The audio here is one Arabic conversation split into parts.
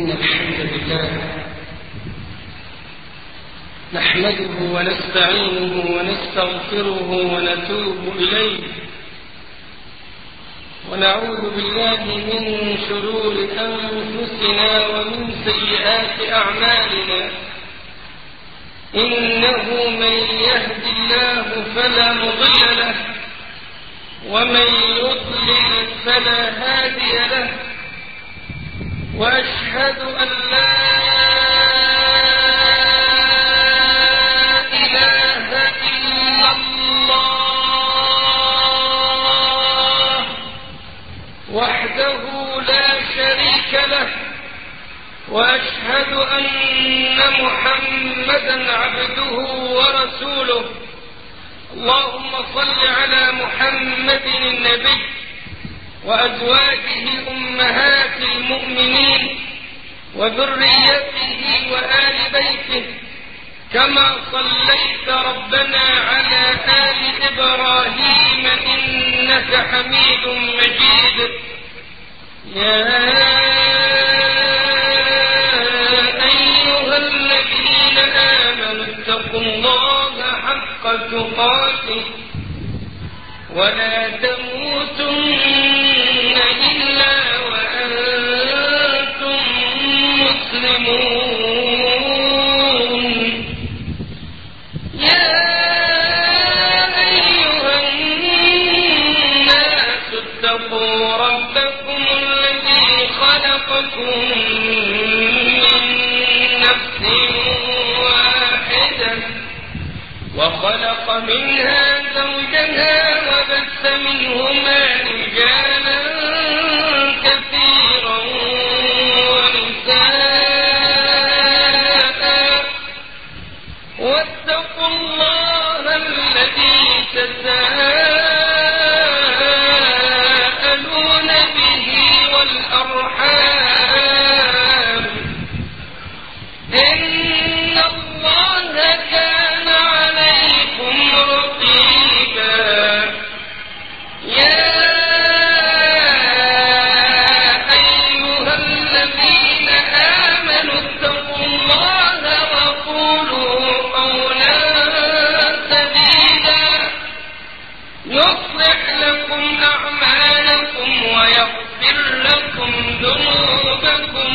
إن الحمد لله نحمده ونستعينه ونستغفره ونتوب إليه ونعوذ بالله من شرور أنفسنا ومن سيئات أعمالنا إنه من يهد الله فلا مضل له ومن يضلل فلا هادي له وأشهد أن لا إله إلا الله وحده لا شريك له وأشهد أن محمدا عبده ورسوله اللهم صل على محمد النبي وأزواجه أمهات المؤمنين وذريته وآل بيته كما صليت ربنا على آل إبراهيم إنك حميد مجيد يا أيها الذين آمنوا اتقوا الله حق تقاته ولا تموتن إلا وأنتم مسلمون يا أيها الناس اتقوا ربكم الذي خلقكم من نفس واحدة وخلق منها زوجها وبث منهما رجالا كثيرا ونساء واتقوا الله الذي تساءلون به والأرحام إن الله كان عليكم رقيبا يا أيها الذين آمنوا اتقوا الله وقولوا قولا سديدا يصلح لكم أعمالكم ويغفر لكم ذنوبكم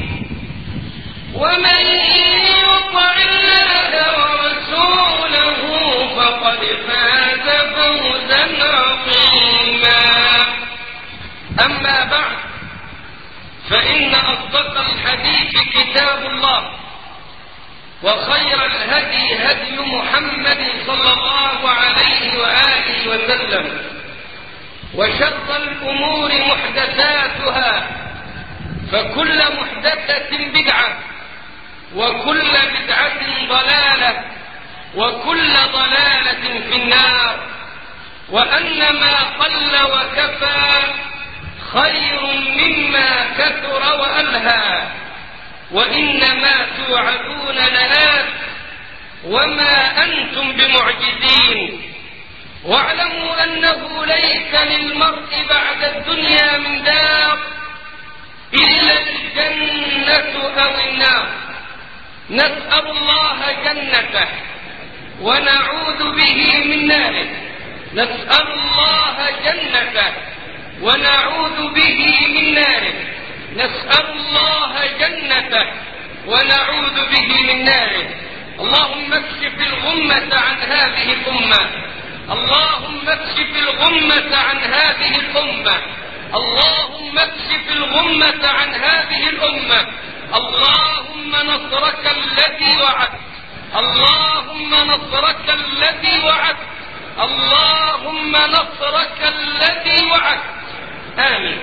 ومن يطع الله ورسوله فقد فاز فوزا عظيما أما بعد فإن أصدق الحديث كتاب الله وخير الهدي هدي محمد صلى الله عليه وآله وسلم وشر الأمور محدثاتها فكل محدثة بدعة وكل بدعة ضلالة وكل ضلالة في النار وأن ما قل وكفى خير مما كثر وألهى وإنما توعدون لآت وما أنتم بمعجزين واعلموا أنه ليس للمرء بعد الدنيا من دار إلا الجنة أو النار نسأل الله جنته ونعوذ به من ناره نسأل الله جنته ونعوذ به من ناره نسأل الله جنته ونعوذ به من ناره اللهم اكشف الغمة عن هذه الأمة اللهم اكشف الغمة عن هذه الأمة اللهم اكشف الغمة عن هذه الأمة اللهم نصرك الذي وعدت اللهم نصرك الذي وعدت اللهم نصرك الذي وعدت آمين.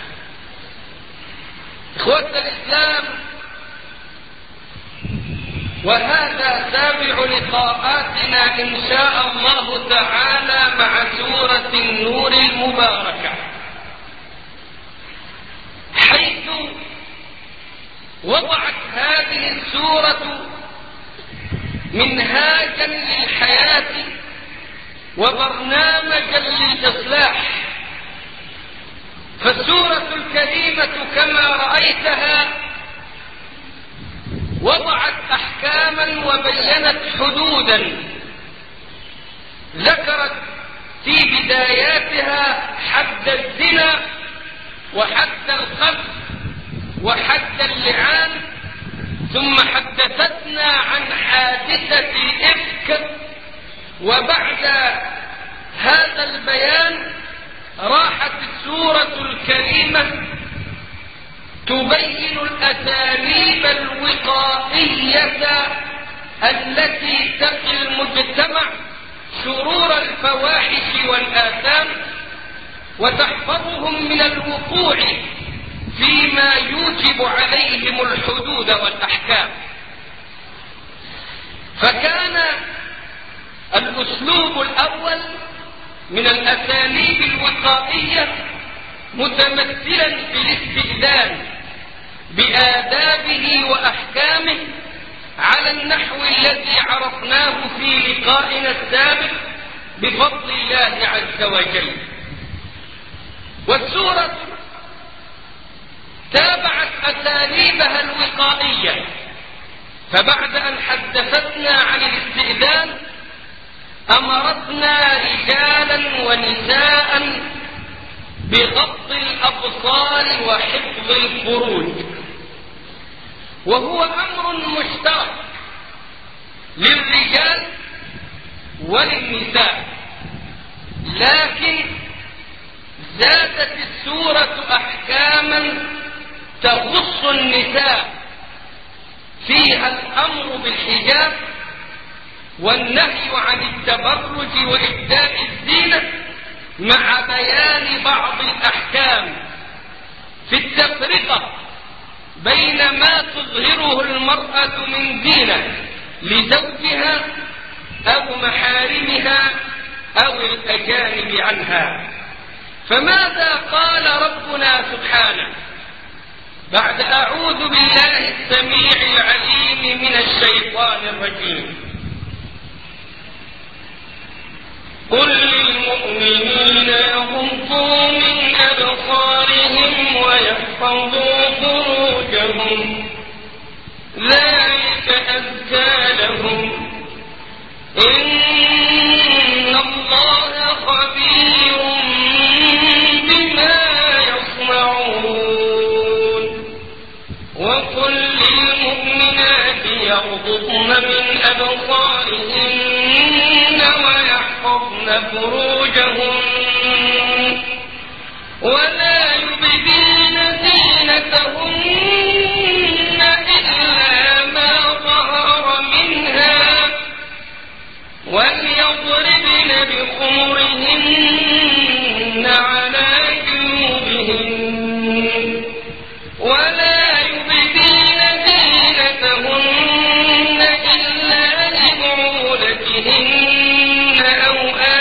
إخوة الإسلام، وهذا سابع لقاءاتنا إن شاء الله تعالى مع سورة النور المباركة، حيث وضعت هذه السورة منهاجا للحياة وبرنامجا للإصلاح. فالسورة الكريمة كما رأيتها وضعت أحكاما وبينت حدودا، ذكرت في بداياتها حد الزنا وحد القذف وحد اللعان، ثم حدثتنا عن حادثة الإفك. وبعد هذا البيان راحت السورة الكريمة تبين الأساليب الوقائية التي تقي المجتمع شرور الفواحش والآثام وتحفظهم من الوقوع فيما يوجب عليهم الحدود والأحكام. فكان الأسلوب الأول من الأساليب الوقائية متمثلا في الاستئذان بآدابه وأحكامه على النحو الذي عرفناه في لقائنا السابق بفضل الله عز وجل. والسورة تابعت أساليبها الوقائية، فبعد أن حدثتنا عن الاستئذان أمرتنا رجالا ونساء بغض الأبصار وحفظ الفروج، وهو أمر مشترك للرجال وللنساء، لكن زادت السورة أحكاما تخص النساء، فيها الأمر بالحجاب والنهي عن التبرج وإبداء الزينة، مع بيان بعض الأحكام في التفرقة بين ما تظهره المرأة من زينة لزوجها أو محارمها أو الأجانب عنها. فماذا قال ربنا سبحانه بعد أعوذ بالله السميع العليم من الشيطان الرجيم؟ قل للمؤمنين يغضوا من أبصارهم ويحفظوا فروجهم ذلك أزكى لهم إن الله خبير بما يصنعون. وقل للمؤمنات يغضضن من أبصارهن ويحفظن فروجهن ولا يبدين زينتهن إلا ما ظهر منها وليضربن بخمرهن على جيوبهن ولا يبدين زينتهن إلا لبعولتهن أو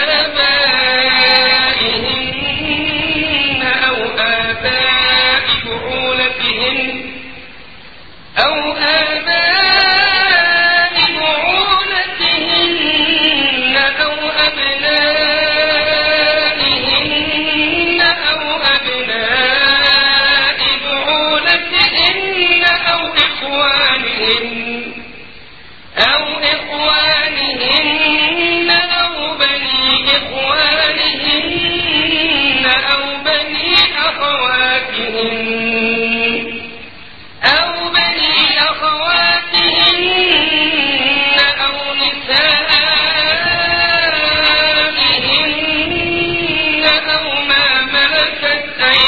آبائهن أو آباء بعولتهن أو آباء بعولتهن أو أبنائهن أو أبناء بعولتهن أو إخوانهن أو بني إخوانهن أو بني أخواتهن أو نسائهن أو ما ملكت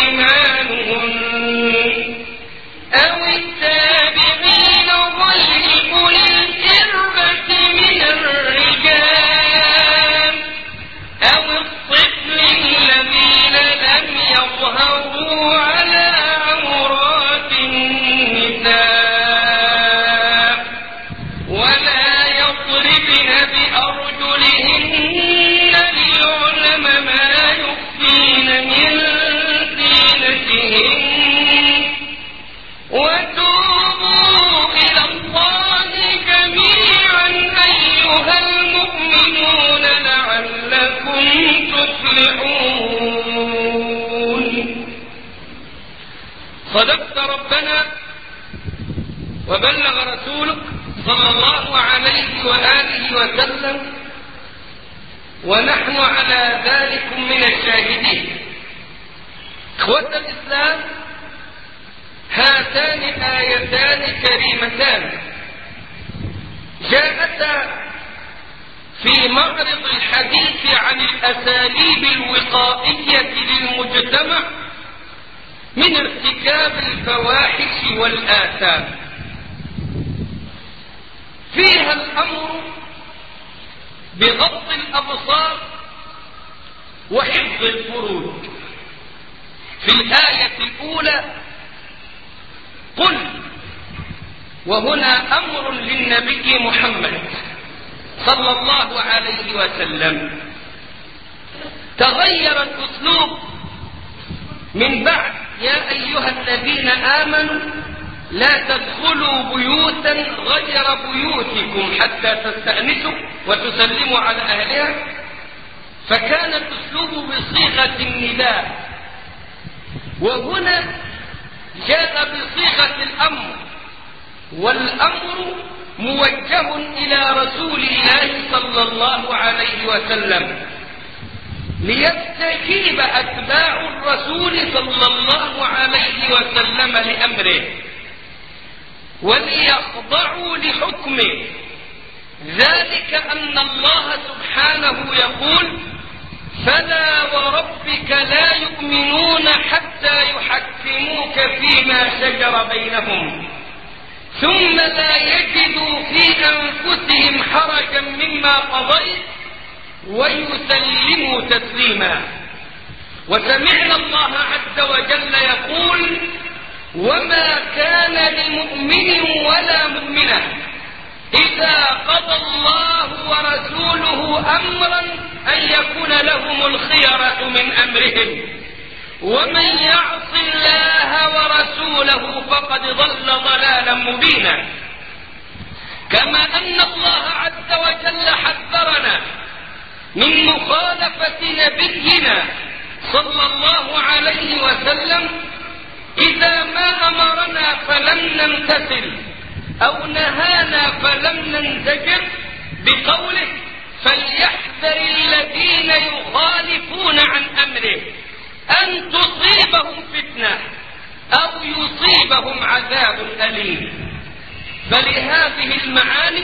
أيمانهن أو التابعين غير أولي الإربة من الرجال أو الطفل الذين لم يظهروا على عورات النساء ولا يضربن بأرجلهن ليعلم ما يخفين من زينتهن وتوبوا إلى الله جميعا أيها المؤمنون لعلكم تفلحون. صدقت ربنا وبلغ رسولك صلى الله عليه وآله وسلم، ونحن على ذلك من الشاهدين. إخوة الإسلام، هاتان آيتان كريمتان جاءتا في معرض الحديث عن الأساليب الوقائية للمجتمع من ارتكاب الفواحش والآثام. فيها الأمر بغض الأبصار وحفظ الفروج. في الآية الأولى قل، وهنا أمر للنبي محمد صلى الله عليه وسلم. تغير الأسلوب من بعد يا أيها الذين آمنوا لا تدخلوا بيوتا غير بيوتكم حتى تستأنسوا وتسلموا على أهلها، فكان الأسلوب بصيغة النداء، وهنا جاء بصيغة الأمر، والأمر موجه إلى رسول الله صلى الله عليه وسلم ليستجيب أتباع الرسول صلى الله عليه وسلم لأمره وليخضعوا لحكمه. ذلك أن الله سبحانه يقول: فلا وربك لا يؤمنون حتى يحكموك فيما شجر بينهم ثم لا يجدوا في أنفسهم حرجا مما قضيت ويسلموا تسليما. وسمعنا الله عز وجل يقول: وما كان لمؤمن ولا مؤمنة إذا قضى الله ورسوله أمرا أن يكون لهم الخيرة من أمرهم ومن يعص الله ورسوله فقد ضل ضلالا مبينا. كما أن الله عز وجل حذرنا من مخالفة نبينا صلى الله عليه وسلم إذا ما أمرنا فلم نمتثل أو نهانا فلم ننزجر بقوله: فليحذر الذين يخالفون عن أمره أن تصيبهم فتنة أو يصيبهم عذاب أليم. فلهذه المعاني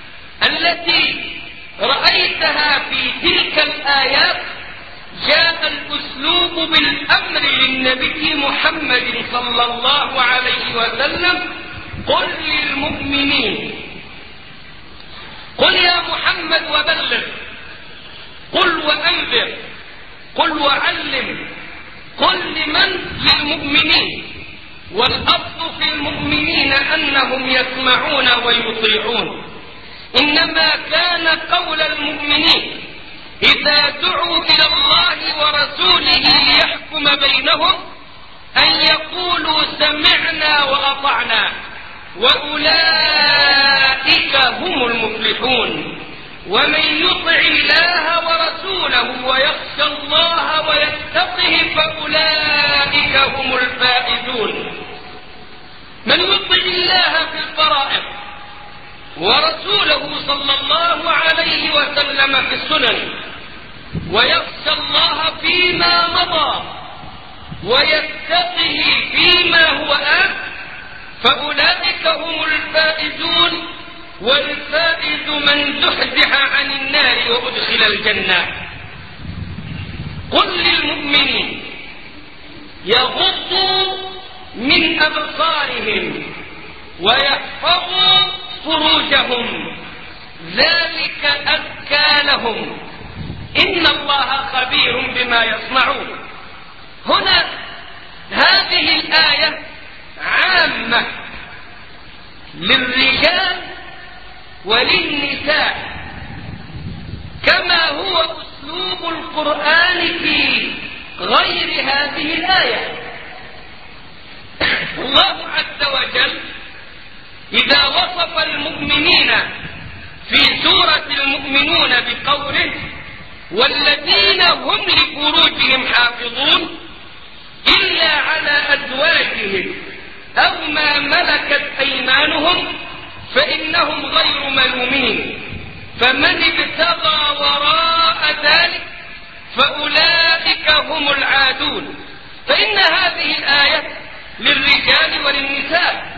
التي رأيتها في تلك الآيات جاء الأسلوب بالأمر للنبي محمد صلى الله عليه وسلم: قل للمؤمنين، قل يا محمد وبلغ، قل وأنذر، قل وعلم، قل لمن؟ للمؤمنين. والأصل في المؤمنين أنهم يسمعون ويطيعون، إنما كان قول المؤمنين إذا دعوا إلى الله ورسوله ليحكم بينهم أن يقولوا سمعنا وأطعنا، وأولئك هم المفلحون. ومن يطع الله ورسوله ويخشى الله ويتقه فأولئك هم الفائزون. من يطع الله في الفرائض ورسوله صلى الله عليه وسلم في السنن ويخشى الله فيما مضى ويتقه فيما هو آت فأولئك هم الفائزون. والفائز من زحزح عن النار وأدخل الجنة. قل للمؤمنين يغضوا من أبصارهم ويحفظوا فروجهم ذلك أزكى لهم إن الله خبير بما يصنعون. هنا هذه الآية عامة للرجال وللنساء، كما هو أسلوب القرآن في غير هذه الآية. الله عز وجل إذا وصف المؤمنين في سورة المؤمنون بقوله: والذين هم لفروجهم حافظون إلا على أزواجهم أو ما ملكت أيمانهم فإنهم غير ملومين، فمن ابتغى وراء ذلك فأولئك هم العادون. فإن هذه الآية للرجال وللنساء،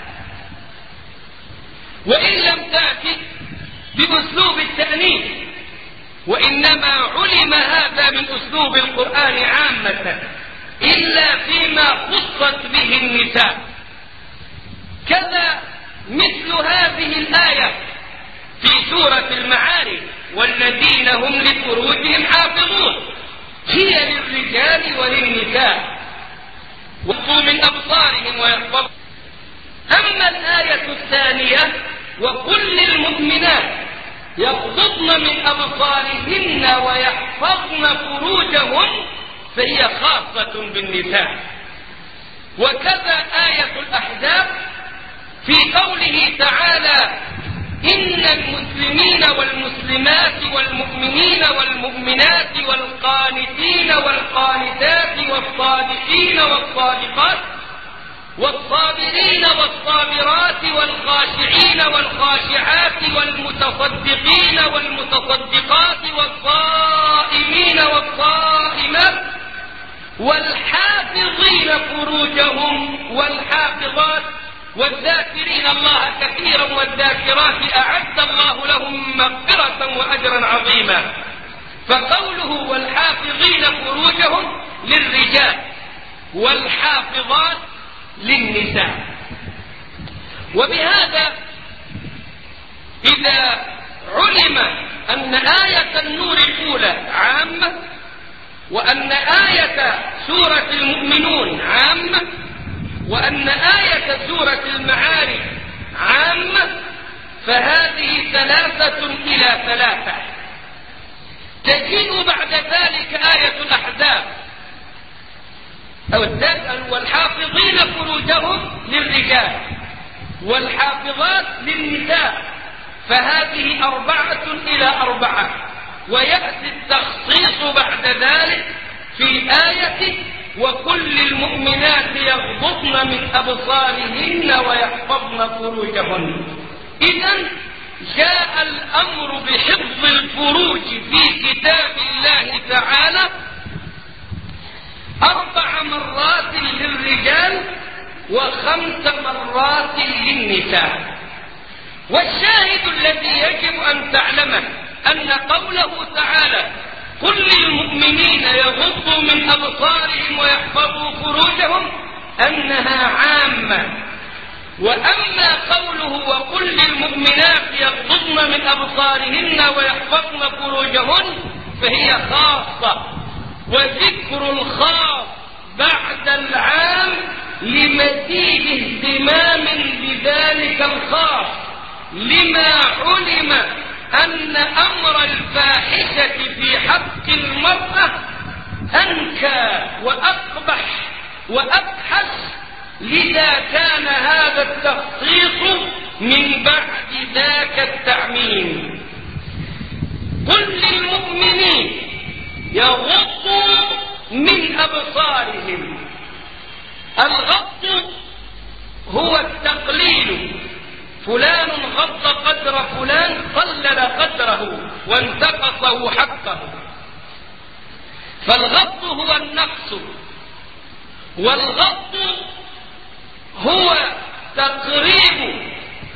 وإن لم تأتي بأسلوب التأنيث، وإنما علم هذا من أسلوب القرآن عامة إلا فيما خصت به النساء. كذا مثل هذه الآية في سورة المعارج: والذين هم لفروجهم حافظون، هي للرجال وللنساء وقوا من أبصارهم ويحفظون. أما الآية الثانية: وكل المؤمنات يغضضن من أبصارهن ويحفظن فروجهن، فهي خاصة بالنساء. وكذا آية الأحزاب في قوله تعالى: إن المسلمين والمسلمات والمؤمنين والمؤمنات والقانتين والقانتات والصادقين والصادقات والصابرين والصابرات والخاشعين والخاشعات والمتصدقين والمتصدقات والصائمين والصائمات والحافظين فروجهم والحافظات والذاكرين الله كثيرا والذاكرات أعد الله لهم مغفرة وأجرا عظيما. فقوله والحافظين فروجهم للرجال والحافظات للنساء. وبهذا إذا علم أن آية النور الأولى عامة، وأن آية سورة المؤمنون عامة، وأن آية سورة المعارج عامة، فهذه 3 إلى 3. تجيء بعد ذلك آية الأحزاب والحافظين فروجهم للرجال والحافظات للنساء، فهذه 4 إلى 4. ويأتي التخصيص بعد ذلك في آية: وكل المؤمنات يغضضن من أبصارهن ويحفظن فروجهن. إذن جاء الأمر بحفظ الفروج في كتاب الله تعالى 4 مرات للرجال و5 مرات للنساء. والشاهد الذي يجب أن تعلمه أن قوله تعالى: كل المؤمنين يغضوا من أبصارهم ويحفظوا فروجهم، أنها عامة. وأما قوله: وكل المؤمنات يغضضن من أبصارهن ويحفظن فروجهن، فهي خاصة. وذكر الخاص بعد العام لمزيد اهتمام بذلك الخاص، لما علم أن أمر الفاحشة في حق المرأة أنكى وأقبح وأبحث، لذا كان هذا التخصيص من بعد ذاك التعميم. كل المؤمنين يغضوا من أبصارهم. الغض هو التقليل، فلان غض قدر فلان، قلل قدره وانتقصه حقه. فالغض هو النقص، والغض هو تقريب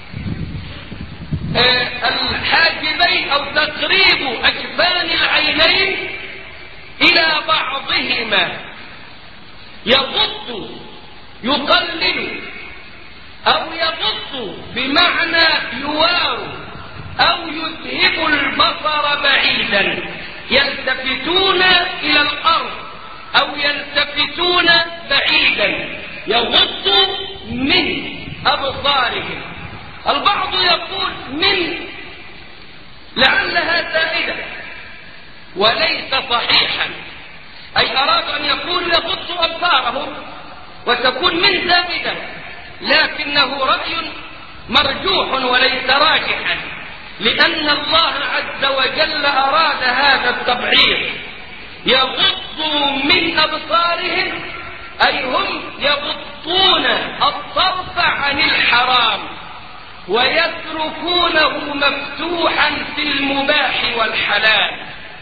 الحاجبين أو تقريب أجفان العينين إلى بعضهما. يغض يقلل، أو يغض بمعنى يوار أو يذهب البصر بعيدا، يلتفتون إلى الأرض أو يلتفتون بعيدا. يغض من أبصارهم. البعض يقول من لعلها زائدة وليس صحيحا، أي أراد أن يقول يغض أبصارهم وتكون من زائدة، لكنه رأي مرجوح وليس راجحا، لأن الله عز وجل أراد هذا التبعير. يغضوا من أبصارهم أي هم يغضون يغضون الطرف عن الحرام ويتركونه مفتوحا في المباح والحلال.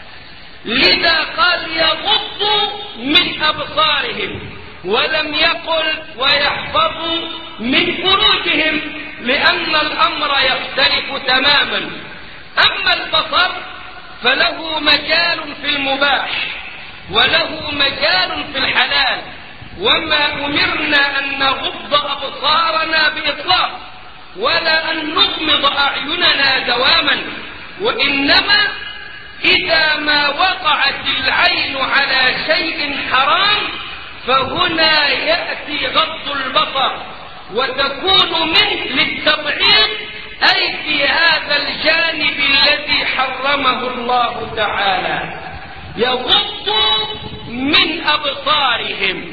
لذا قال يغضوا من أبصارهم، ولم يقل ويحفظوا من فروجهم، لأن الأمر يختلف تماما. أما البصر فله مجال في المباح وله مجال في الحلال، وما أمرنا أن نغض أبصارنا بإطلاق ولا أن نغمض أعيننا دواما، وإنما إذا ما وقعت العين على شيء حرام فهنا يأتي غض البصر، وتكون منه للتبعيض، أي في هذا الجانب الذي حرمه الله تعالى. يغض من أبصارهم.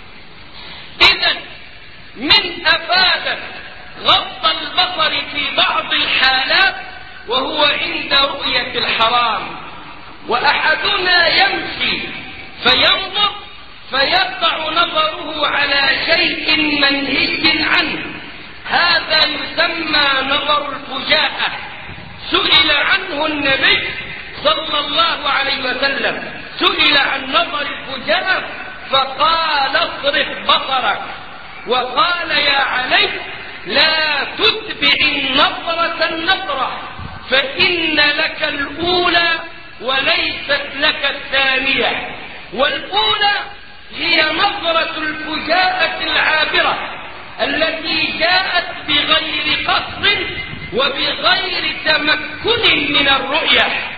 إذن من أفادت غض البصر في بعض الحالات وهو عند رؤية الحرام، وأحدنا يمشي فينظر فيقع نظره على شيء منهي عنه، هذا يسمى نظر الفجاءة. سئل عنه النبي صلى الله عليه وسلم، سئل عن نظر الفجاءة فقال اصرف بصرك، وقال يا علي لا تتبع النظرة النظرة، فإن لك الأولى وليست لك الثانية. والأولى هي نظرة الفجاءة العابرة التي جاءت بغير قصد وبغير تمكن من الرؤية،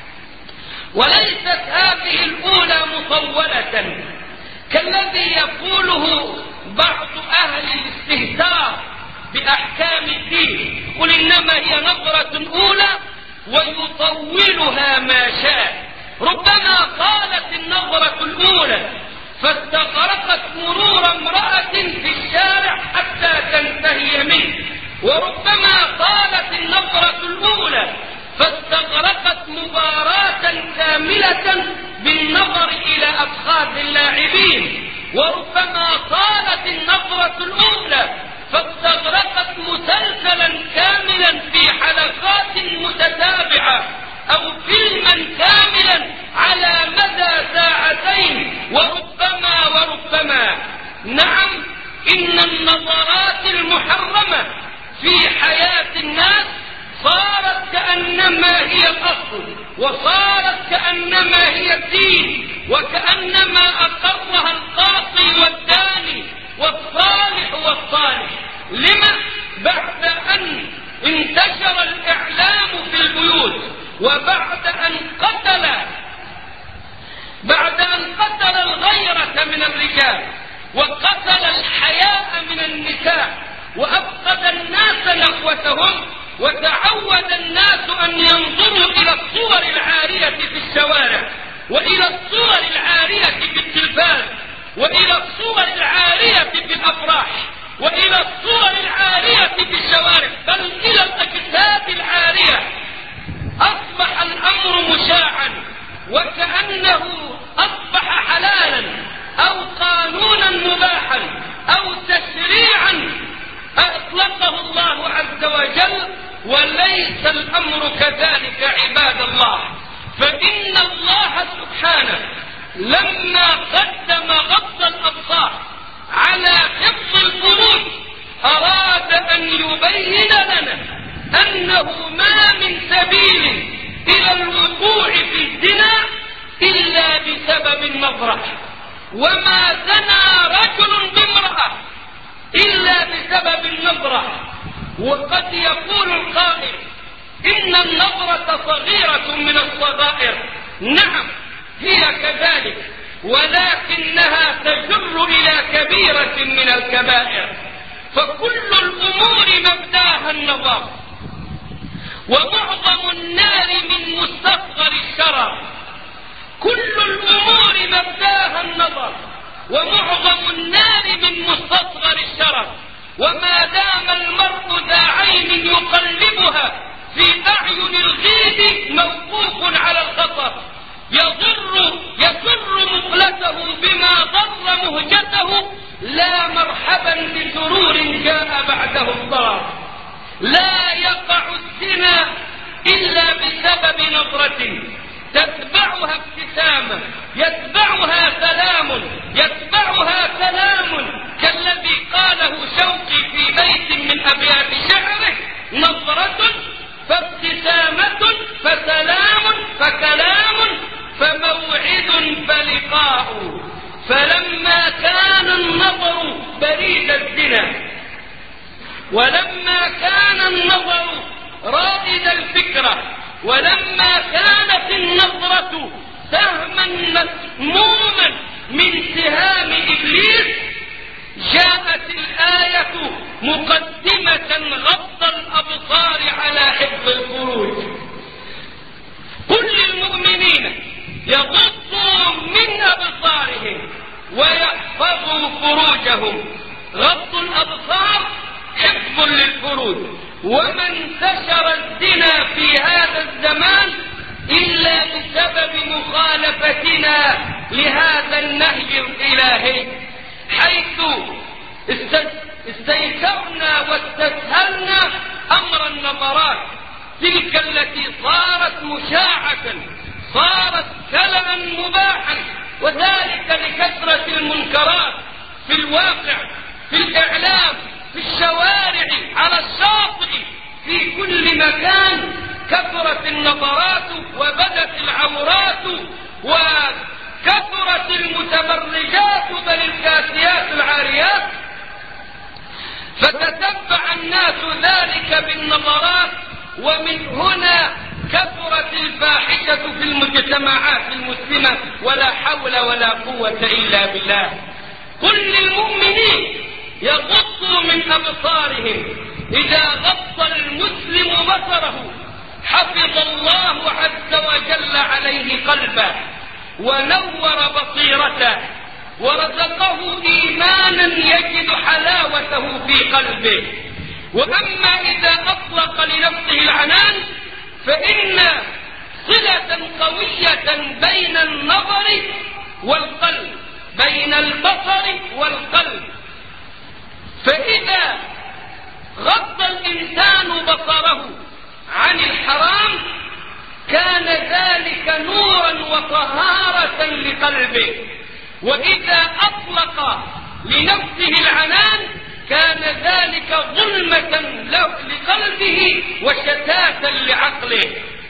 وليست هذه الأولى مطولة كالذي يقوله بعض أهل الاستهتار بأحكام الدين، قل إنما هي نظرة أولى ويطولها ما شاء. ربما طالت النظرة الأولى فاستغرقت مرور امرأة في الشارع حتى تنتهي منه، وربما طالت النظرة الأولى فاستغرقت مباراة كاملة بالنظر إلى أفخاذ اللاعبين، وربما طالت النظرة الأولى فاستغرقت مسلسلا كاملا في حلقات متتابعة أو فيلما كاملا على مدى ساعتين، وربما نعم، إن النظرات المحرمة في حياة الناس صارت كأنما هي الأصل، وصارت كأنما هي الدين، وكأنما أقرها القاضي والداني والصالح والصالح. لما؟ بعد أن انتشر الإعلام في البيوت، وبعد أن قتل الغيرة من الرجال، وقتل الحياء من النساء، وأفقد الناس نخوتهم، وتعود الناس أن ينظروا إلى الصور العارية في الشوارع، وإلى الصور العارية في التلفاز، وإلى الصور العارية في الأفراح، وإلى الصور العارية في الشوارع، بل إلى الأجساد العارية. أصبح الأمر مشاعا، وكأنه أصبح حلالا أو قانونا مباحا أو تشريعا أطلقه الله عز وجل، وليس الأمر كذلك عباد الله. فإن الله سبحانه لما قدم غض الأبصار على حفظ الفروج أراد أن يبين لنا أنه ما من سبيل إلى الوقوع في الزنا إلا بسبب النظرة، وما زنى رجل بامرأة إلا بسبب النظرة. وقد يقول القائل إن النظرة صغيرة من الصغائر، نعم هي كذلك، ولكنها تجر إلى كبيرة من الكبائر. فكل الأمور مبداها النظر، ومعظم النار من مستصغر الشرر. كل الأمور مبداها النظر، ومعظم النار من مستصغر الشرر. وما دام المرء ذا عين يقلبها في أعين الغيب موقوف على الخطر، يسر مقلته بما ضر مهجته، لا مرحبا بسرور جاء بعده الضرر. لا يقع الزنا إلا بسبب نظرة تتبعها ابتسامة، يتبعها كلام كالذي قاله شوقي في بيت من أبيات شعره: نظرة فابتسامة فسلام فكلام فموعد فلقاء. فلما كان النظر بريد الزنا، ولما كان النظر رائد الفكرة، ولما كانت النظرة سهما مسموما من سهام إبليس، جاءت الآية مقدمة غض الأبصار على حفظ الفروج. قل للمؤمنين يغضوا من أبصارهم ويحفظوا فروجهم. غض الأبصار حفظ للفروج. وما انتشر الزنا في هذا الزمان إلا بسبب مخالفتنا لهذا النهج الإلهي، حيث استيسرنا واستسهلنا أمر النظرات، تلك التي صارت مشاعة، صارت كلما مباحا، وذلك لكثرة المنكرات في الواقع، في الإعلام، في الشوارع، على الشاطئ، في كل مكان. كثرت النظرات وبدت العورات وكثرت المتبرجات بل الكاسيات العاريات، فتتبع الناس ذلك بالنظرات، ومن هنا كثرت الفاحشة في المجتمعات المسلمة، ولا حول ولا قوة إلا بالله. قل للمؤمنين يغضوا من أبصارهم. إذا غض المسلم بصره حفظ الله عز وجل عليه قلبه ونور بصيرته ورزقه إيمانا يجد حلاوته في قلبه. وأما إذا أطلق لنفسه العنان فإن صلة قوية بين النظر والقلب، بين البصر والقلب. فإذا غض الإنسان بصره عن الحرام كان ذلك نورا وطهارة لقلبه، وإذا أطلق لنفسه العنان كان ذلك ظلمة لقلبه وشتاتا لعقله.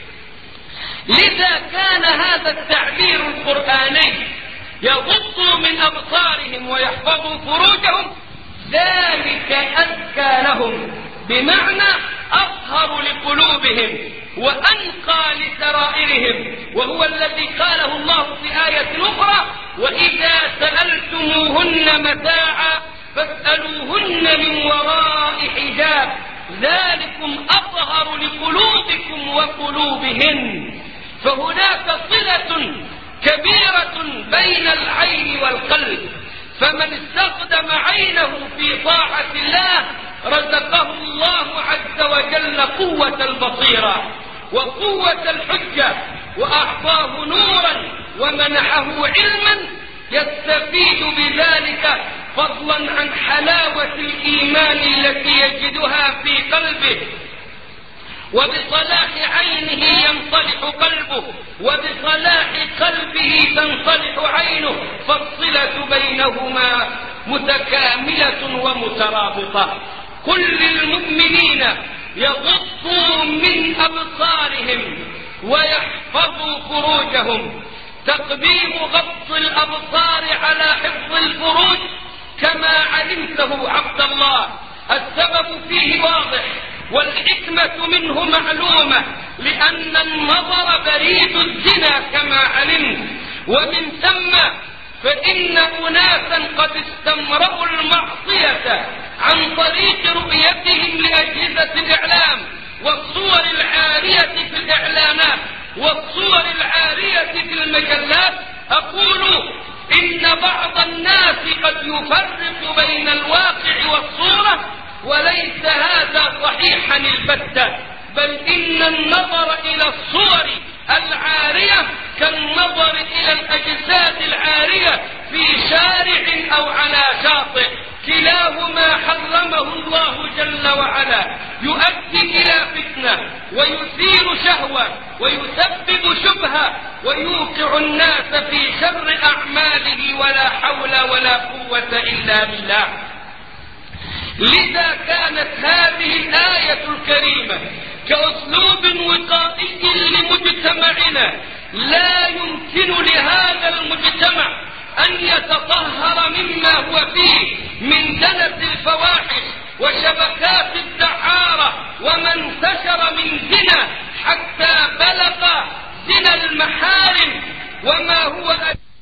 لذا كان هذا التعبير القرآني يغضوا من أبصارهم ويحفظوا فروجهم ذلك أزكى لهم، بمعنى أطهر لقلوبهم وأنقى لسرائرهم، وهو الذي قاله الله في آية أخرى: وإذا سألتموهن متاعا فاسألوهن من وراء حجاب ذلكم أطهر لقلوبكم وقلوبهن. فهناك صلة كبيرة بين العين والقلب، فمن استخدم عينه في طاعة الله رزقه الله عز وجل قوة البصيرة وقوة الحجة، وأعطاه نورا ومنحه علما يستفيد بذلك، فضلا عن حلاوة الإيمان التي يجدها في قلبه. وبصلاح عينه ينصلح قلبه، وبصلاح قلبه تنصلح عينه، فالصلة بينهما متكاملة ومترابطة. قل للمؤمنين يغضوا من أبصارهم ويحفظوا فروجهم. تقديم غض الأبصار على حفظ الفروج كما علمته عبد الله السبب فيه واضح والحكمة منه معلومة، لأن النظر بريد الزنا كما علمت، ومن ثم فإن أناسا قد استمرأوا المعصية عن طريق رؤيتهم لأجهزة الإعلام والصور العارية في الإعلانات والصور العارية في المجلات. أقول إن بعض الناس قد يفرق بين الواقع والصورة، وليس هذا صحيحا البتة، بل إن النظر إلى الصور العارية كالنظر إلى الأجساد العارية في شارع أو على شاطئ، كلاهما حرمه الله جل وعلا، يؤدي إلى فتنة ويثير شهوة ويسبب شبهة ويوقع الناس في شر أعماله، ولا حول ولا قوة إلا بالله. لذا كانت هذه الآية الكريمة كأسلوب وقائي لمجتمعنا، لا يمكن لهذا المجتمع أن يتطهر مما هو فيه من دنس الفواحش وشبكات الدعارة وما انتشر من زنا حتى بلغ زنا المحارم، وما هو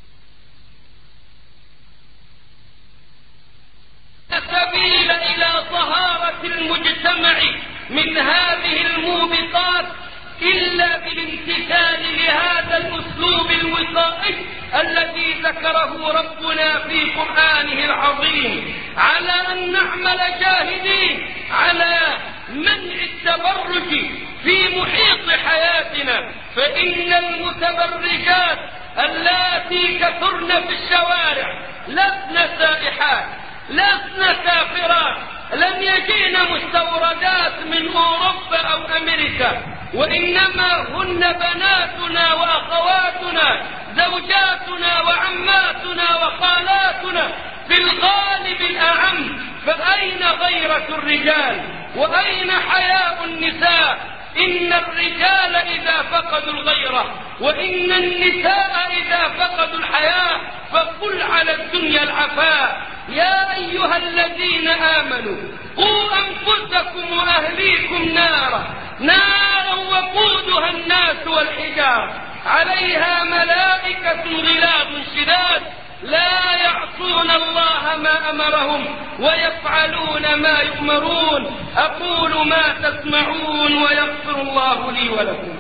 سبيل إلى طهارة المجتمع من هذه الموبقات إلا بالامتثال لهذا الأسلوب الوقائي الذي ذكره ربنا في قرآنه العظيم، على أن نعمل جاهدين على منع التبرج في محيط حياتنا، فإن المتبرجات اللاتي كثرن في الشوارع لسن سائحات، لسن سافرات، لن يجين مستوردات من أوروبا أو أمريكا، وإنما هن بناتنا وأخواتنا، زوجاتنا وعماتنا وخالاتنا في الغالب الأعم. فأين غيرة الرجال وأين حياء النساء؟ إن الرجال إذا فقدوا الغيرة وإن النساء إذا فقدوا الحياء فقل على الدنيا العفاء. يا أيها الذين آمنوا قوا أنفسكم وأهليكم نارا وقودها الناس والحجارة عليها ملائكة غلاظ شداد لا يعصون الله ما أمرهم ويفعلون ما يؤمرون. أقول ما تسمعون ويغفر الله لي ولكم.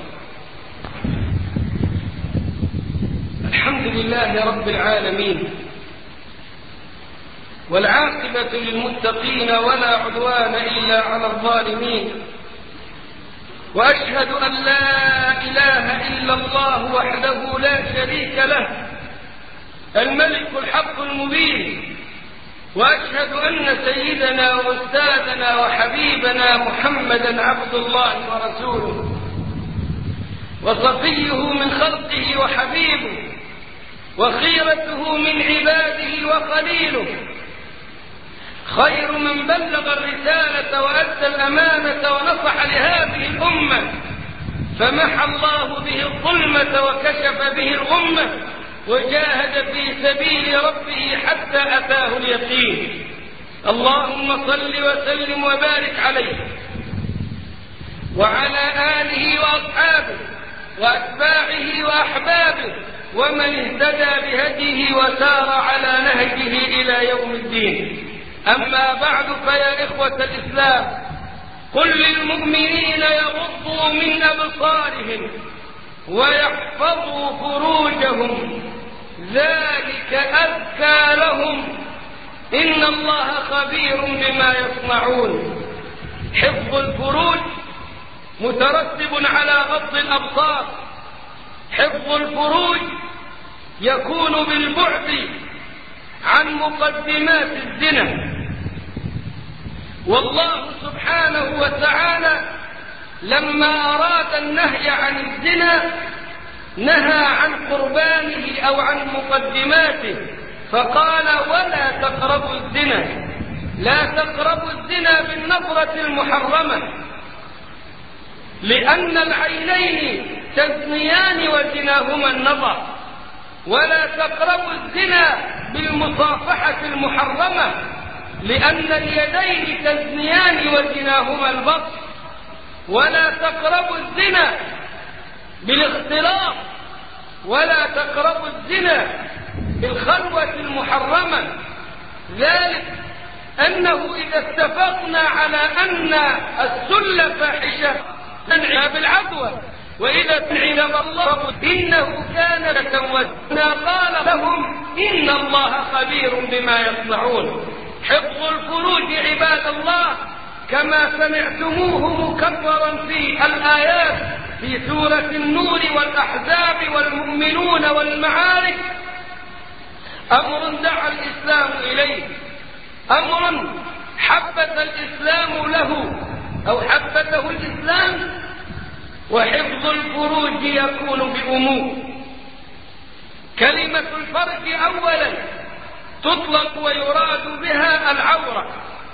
الحمد لله رب العالمين، والعاقبة للمتقين ولا عدوان إلا على الظالمين، وأشهد أن لا إله إلا الله وحده لا شريك له الملك الحق المبين، وأشهد أن سيدنا وأستاذنا وحبيبنا محمدا عبد الله ورسوله وصفيه من خلقه وحبيبه وخيرته من عباده وخليله، خير من بلغ الرسالة وأدى الأمانة ونصح لهذه الأمة، فمحى الله به الظلمة وكشف به الغمة وجاهد في سبيل ربه حتى أتاه اليقين. اللهم صل وسلم وبارك عليه وعلى آله وأصحابه وأتباعه وأحبابه ومن اهتدى بهديه وسار على نهجه إلى يوم الدين. أما بعد، فيا إخوة الإسلام، قل للمؤمنين يغضوا من أبصارهم ويحفظوا فروجهم ذلك أزكى لهم إن الله خبير بما يصنعون. حفظ الفروج مترتب على غض الأبصار. حفظ الفروج يكون بالبعد عن مقدمات الزنا، والله سبحانه وتعالى لما أراد النهي عن الزنا نهى عن قربانه أو عن مقدماته، فقال ولا تقربوا الزنا. لا تقربوا الزنا بالنظرة المحرمة، لأن العينين تزنيان وزناهما النظر. ولا تقربوا الزنا بالمصافحة المحرمة، لأن اليدين تزنيان وزناهما البطش. ولا تقربوا الزنا بالاختلاط، ولا تقربوا الزنا بالخلوة المحرمة، ذلك أنه إذا اتفقنا على أن السل فاحشة تنعى بالعدوى، وإذا تنعى الله إنه كان لتوزنا قال لهم إن الله خبير بما يصنعون. حفظ الفروج عباد الله كما سمعتموه مكررا في الآيات في سورة النور والأحزاب والمؤمنون والمعارك، أمر دعا الإسلام إليه، أمر حبذ الإسلام له أو حبذه الإسلام. وحفظ الفروج يكون بأمور. كلمة الفرج أولا تطلق ويراد بها العورة،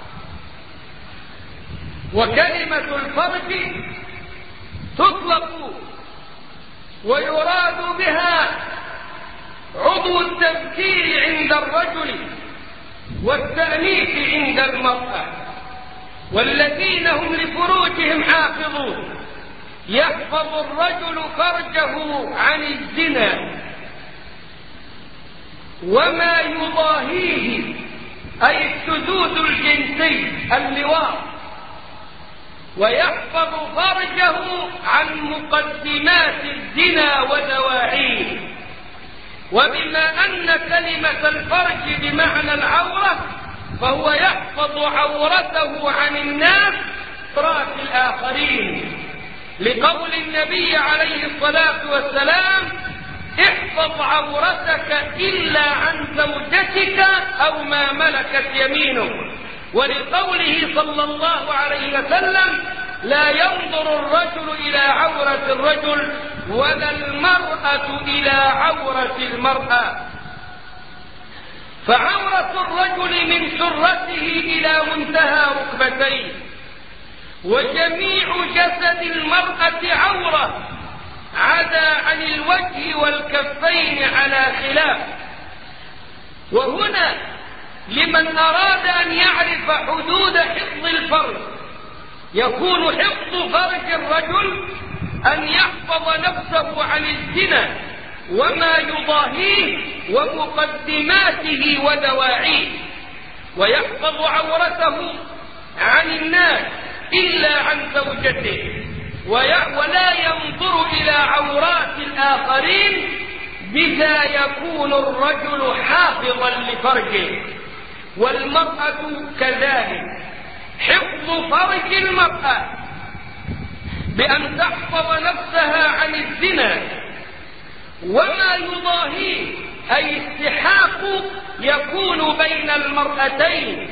وكلمة الفرج تطلق ويراد بها عضو التذكير عند الرجل والتأنيث عند المرأة. والذين هم لفروجهم حافظون. يحفظ الرجل فرجه عن الزنا وما يضاهيه، أي الشذوذ الجنسي اللواط، ويحفظ فرجه عن مقدمات الزنا ودواعيه. وبما أن كلمة الفرج بمعنى العورة، فهو يحفظ عورته عن الناس عورات الآخرين، لقول النبي عليه الصلاة والسلام: احفظ عورتك إلا عن زوجتك أو ما ملكت يمينك. ولقوله صلى الله عليه وسلم: لا ينظر الرجل إلى عورة الرجل ولا المرأة إلى عورة المرأة. فعورة الرجل من سرته إلى منتهى ركبتيه، وجميع جسد المرأة عورة عدا عن الوجه والكفين على خلاف. وهنا لمن أراد أن يعرف حدود حفظ الفرج، يكون حفظ فرج الرجل أن يحفظ نفسه عن الزنا وما يضاهيه ومقدماته ودواعيه، ويحفظ عورته عن الناس إلا عن زوجته، ولا ينظر إلى عورات الآخرين. بذا يكون الرجل حافظا لفرجه. والمرأة كذلك، حفظ فرج المرأة بأن تحفظ نفسها عن الزنا وما يضاهيه، أي السحاق يكون بين المرأتين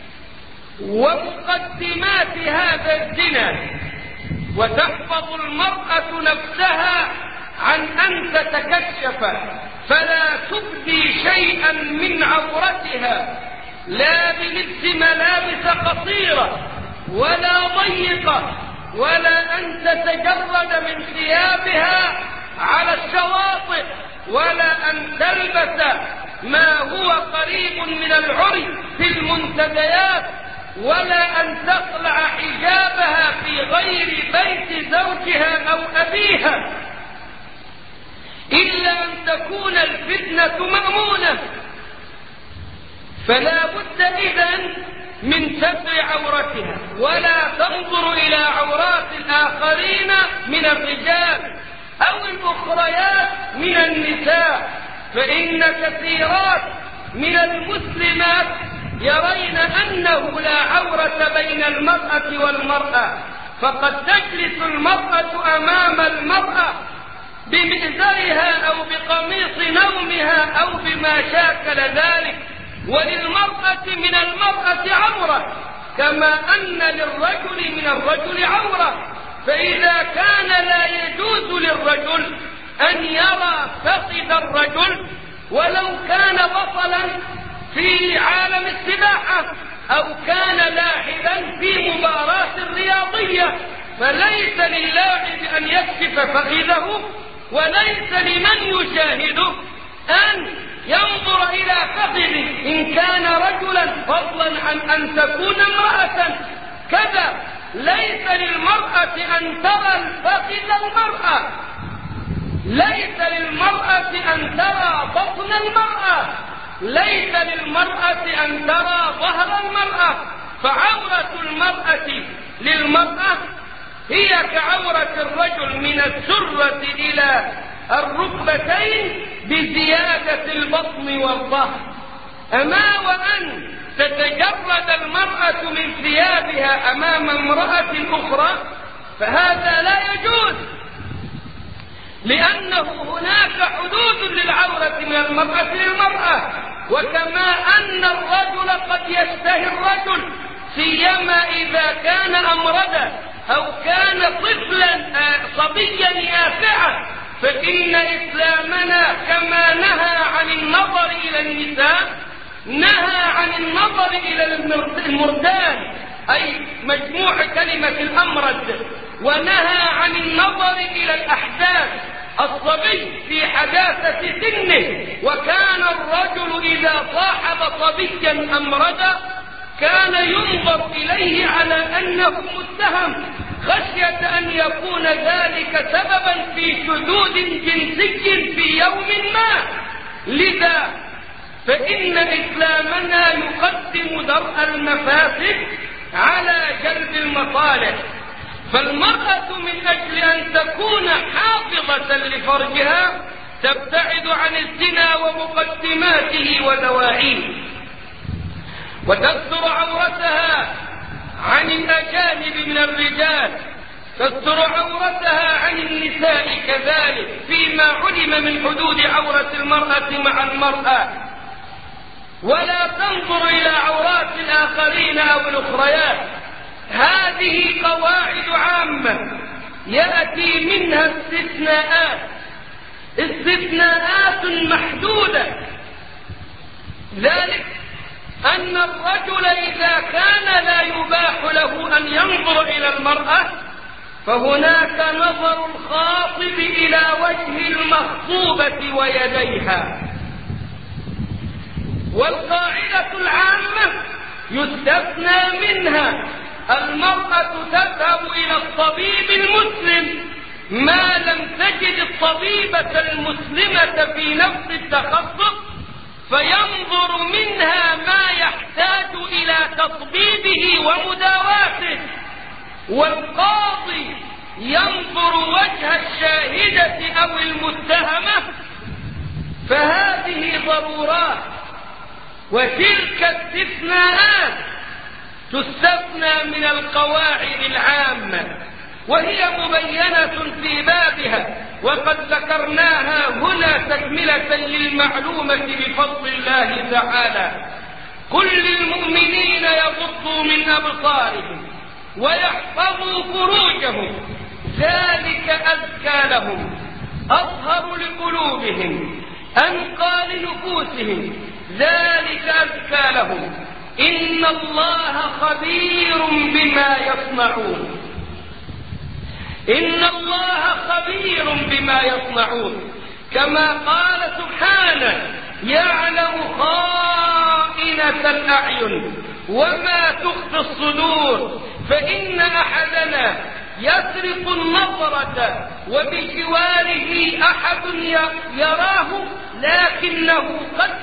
ومقدمات هذا الزنا. وتحفظ المرأة نفسها عن أن تتكشف، فلا تبدي شيئا من عورتها، لا بلبس ملابس قصيرة ولا ضيقة، ولا أن تتجرد من ثيابها على الشواطئ، ولا أن تلبس ما هو قريب من العري في المنتديات، ولا أن تقلع حجابها في غير بيت زوجها أو أبيها، إلا أن تكون الفتنة مأمونة. فلا بد إذن من ستر عورتها، ولا تنظر إلى عورات الآخرين من الرجال أو الأخريات من النساء. فإن كثيرات من المسلمات يرين أنه لا عورة بين المرأة والمرأة، فقد تجلس المرأة أمام المرأة بمئزرها أو بقميص نومها أو بما شاكل ذلك، وللمرأة من المرأة عورة كما أن للرجل من الرجل عورة. فإذا كان لا يجوز للرجل أن يرى فخذ الرجل ولو كان بطلا في عالم السباحة أو كان لاعبا في مباراة رياضية، فليس للاعب أن يكشف فخذه، وليس لمن يشاهده أن ينظر إلى فخذه إن كان رجلا، فضلا عن أن تكون امرأة. كذا ليس للمرأة أن ترى الفخذ المرأة، ليس للمرأة أن ترى بطن المرأة، ليس للمرأة أن ترى ظهر المرأة. فعورة المرأة للمرأة هي كعورة الرجل من السرة إلى الركبتين بزيادة البطن والظهر. أما وأن تتجرد المرأة من ثيابها أمام امرأة أخرى فهذا لا يجوز، لأنه هناك حدود للعورة من المرأة للمرأة. وكما أن الرجل قد يشتهي الرجل سيما إذا كان أمردا أو كان طفلا صبيا يافعا، فإن إسلامنا كما نهى عن النظر إلى النساء نهى عن النظر إلى المردان أي مجموع كلمة الأمرد، ونهى عن النظر إلى الأحداث الصبي في حداثة سنه. وكان الرجل إذا صاحب صبيا أمردا كان ينظر إليه على أنه متهم خشية أن يكون ذلك سببا في شذوذ جنسي في يوم ما. لذا فإن إسلامنا يقدم درء المفاسد على جلب المصالح، فالمرأة من أجل أن تكون حافظة لفرجها تبتعد عن الزنا ومقدماته ودواعيه، وتستر عورتها عن الأجانب من الرجال، تستر عورتها عن النساء كذلك فيما علم من حدود عورة المرأة مع المرأة، ولا تنظر إلى عورات الآخرين أو الأخريات. هذه قواعد عامة يأتي منها استثناءات محدودة. ذلك أن الرجل إذا كان لا يباح له أن ينظر إلى المرأة فهناك نظر الخاطب إلى وجه المخطوبة ويديها. والقاعدة العامة يستثنى منها المرأة تذهب إلى الطبيب المسلم ما لم تجد الطبيبة المسلمة في نفس التخصص فينظر منها ما يحتاج إلى تطبيبه ومداواته، والقاضي ينظر وجه الشاهدة أو المتهمة. فهذه ضرورات، وتلك استثناءات تستثنى من القواعد العامة وهي مبينة في بابها، وقد ذكرناها هنا تكملة للمعلومة بفضل الله تعالى. قل للمؤمنين يغضوا من أبصارهم ويحفظوا فروجهم ذلك أزكى لهم أطهر لقلوبهم أنقى لنفوسهم ذلك أزكى لهم إن الله خبير بما يصنعون. إن الله خبير بما يصنعون، كما قال سبحانه يعلم خائنة الأعين وما تخفي الصدور، فإن أحدنا يسرق النظرة وبجواره أحد يراه لكنه قد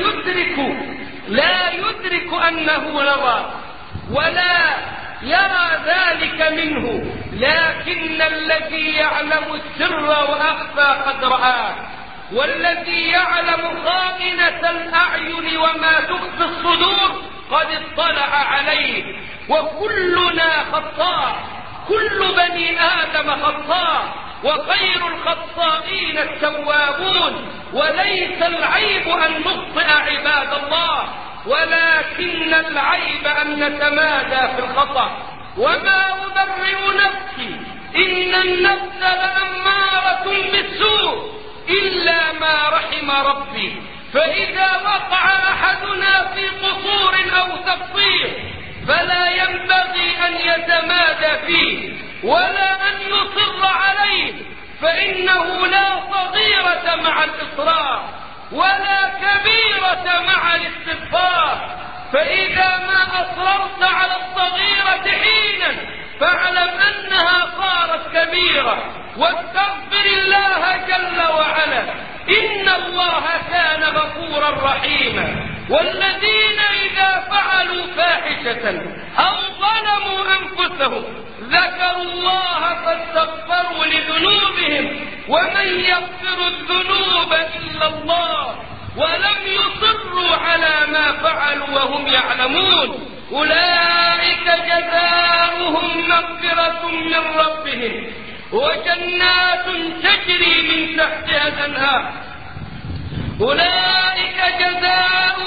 لا يدرك أنه نرى ولا يرى ذلك منه، لكن الذي يعلم السر وأخفى قد رآه، والذي يعلم خائنة الأعين وما تخفي الصدور قد اطلع عليه. وكلنا خطاء، كل بني آدم خطاء، وخير الخطائين التوابون، وليس العيب أن نخطئ عباد الله، ولكن العيب أن نتمادى في الخطأ. وما أبرئ نفسي إن النفس لأمارة بالسوء إلا ما رحم ربي، فإذا وقع أحدنا في قصور أو تقصير فلا ينبغي أن يتمادى فيه ولا أن يصر عليه، فإنه لا صغيرة مع الإصرار ولا كبيرة مع الاستغفار. فإذا ما أصررت على الصغيرة حينا فاعلم أنها صارت كبيرة، واستغفر الله جل وعلا إن الله كان غفورا رحيما. والذين إذا فعلوا فاحشة أو ظلموا أنفسهم ذكروا الله فاستغفروا لذنوبهم ومن يغفر الذنوب إلا الله ولم يصروا على ما فعلوا وهم يعلمون أولئك جزاؤهم مغفرة من ربهم وجنات تجري من تحتها الأنهار. أولئك جزاؤهم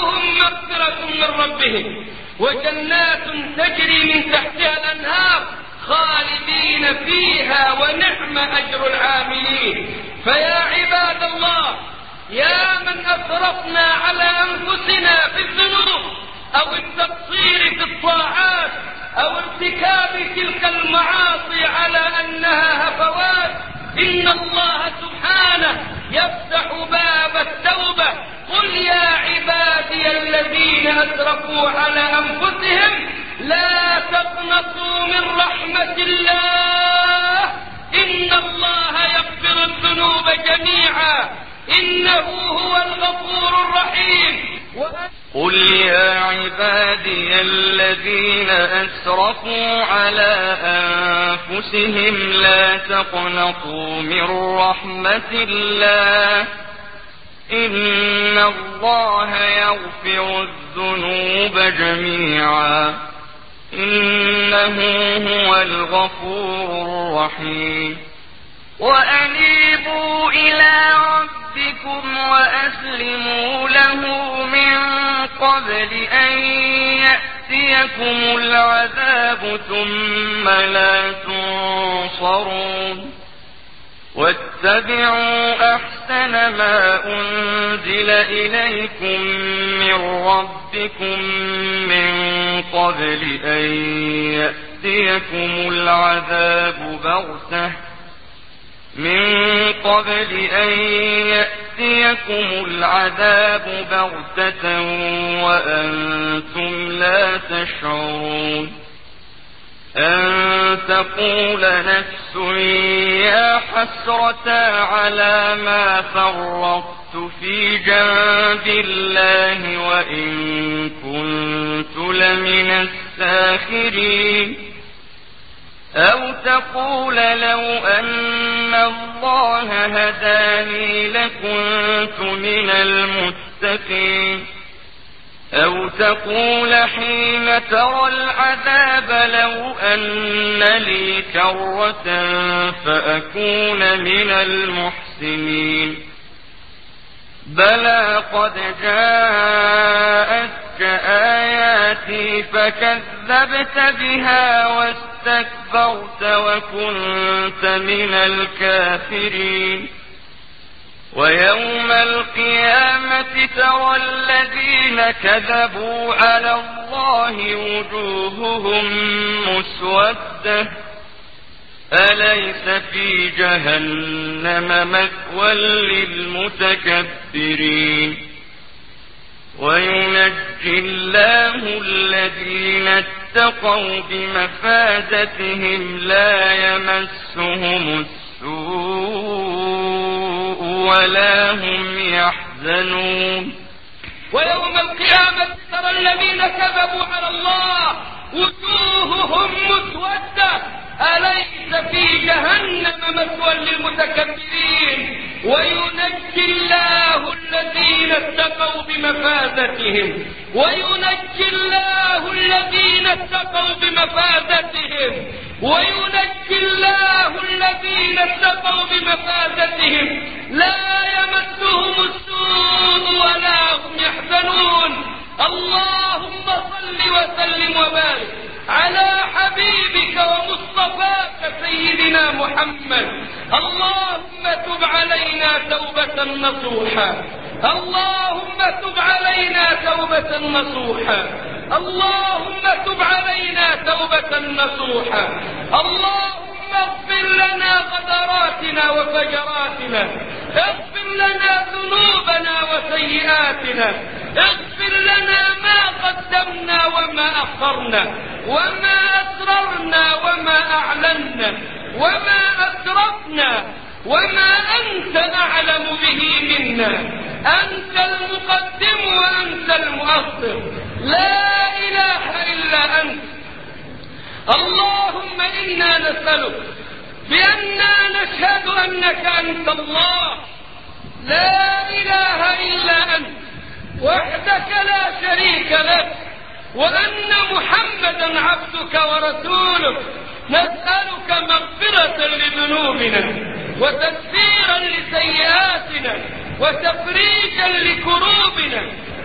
برحمته، وجنات تجري من تحتها الأنهار خالدين فيها ونعم أجر العاملين. فيا عباد الله، يا من أسرفنا على أنفسنا في الذنوب أو التقصير في الطاعات أو ارتكاب تلك المعاصي على أنها هفوات، إن الله سبحانه يفتح باب التوبة. قل يا عبادي الذين أسرفوا على أنفسهم لا تقنطوا من رحمة الله، إن الله يغفر الذنوب جميعا إنه هو الغفور الرحيم. قل يا عبادي الذين أسرفوا على أنفسهم لا تقنطوا من رحمة الله، إن الله يغفر الذنوب جميعا إنه هو الغفور الرحيم. وأنيبوا إلى ربكم وأسلموا له من قبل أن يأتيكم العذاب ثم لا تنصرون. واتبعوا أحسن ما أنزل إليكم من ربكم من قبل أن يأتيكم العذاب بغتة وأنتم لا تشعرون. أن تقول نفس يا حسرة على ما فرطت في جنب الله وإن كنت لمن الساخرين. أو تقول لو أن الله هداني لكنت من المتقين. أو تقول حين ترى العذاب لو أن لي كرة فأكون من المحسنين. بلى قد جاءتك آياتي فكذبت بها واستكبرت وكنت من الكافرين. ويوم القيامة ترى الذين كذبوا على الله وجوههم مسودة أليس في جهنم مثوى للمتكبرين. وينجي الله الذين اتقوا بمفازتهم لا يمسهم السوء ولا هم يحزنون. ويوم القيامة ترى الذين كذبوا على الله وجوههم مسودة أليس في جهنم مثوى للمتكبرين. وينجي الله الذين اتقوا بمفازتهم وينجي الله الذين اتقوا بمفازتهم وينجي الله الذين اتقوا بمفازتهم لا يمسهم السوء ولا هم يحزنون. اللهم صل وسلم وبارك على حبيبك ومصطفاك سيدنا محمد. اللهم تب علينا توبة نصوحا، اللهم تب علينا توبة نصوحا، اللهم تب علينا توبة نصوحا. اللهم اغفر لنا غدراتنا وفجراتنا، اغفر لنا ذنوبنا وسيئاتنا، اغفر لنا ما قدمنا وما أخرنا وما أسررنا وما أعلنا وما أسرفنا وما أنت أعلم به منا. أنت المقدم وأنت المؤخر، لا إله إلا أنت. اللهم إنا نسألك بأننا نشهد أنك أنت الله لا إله إلا أنت وحدك لا شريك لك، وأن محمدا عبدك ورسولك. نسألك مغفرة لذنوبنا وتكفيرا لسيئاتنا وتفريجا لكروبنا